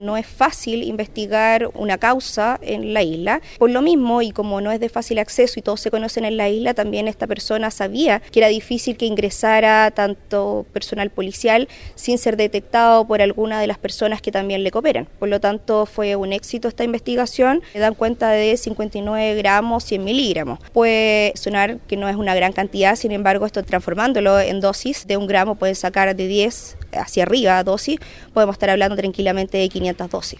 No es fácil investigar una causa en la isla. Por lo mismo, y como no es de fácil acceso y todos se conocen en la isla, también esta persona sabía que era difícil que ingresara tanto personal policial sin ser detectado por alguna de las personas que también le cooperan. Por lo tanto, fue un éxito esta investigación. Se dan cuenta de 59 gramos, 100 miligramos. Puede sonar que no es una gran cantidad, sin embargo, esto transformándolo en dosis de 1 gramo puede sacar de 10 hacia arriba dosis, podemos estar hablando tranquilamente de 500 dosis.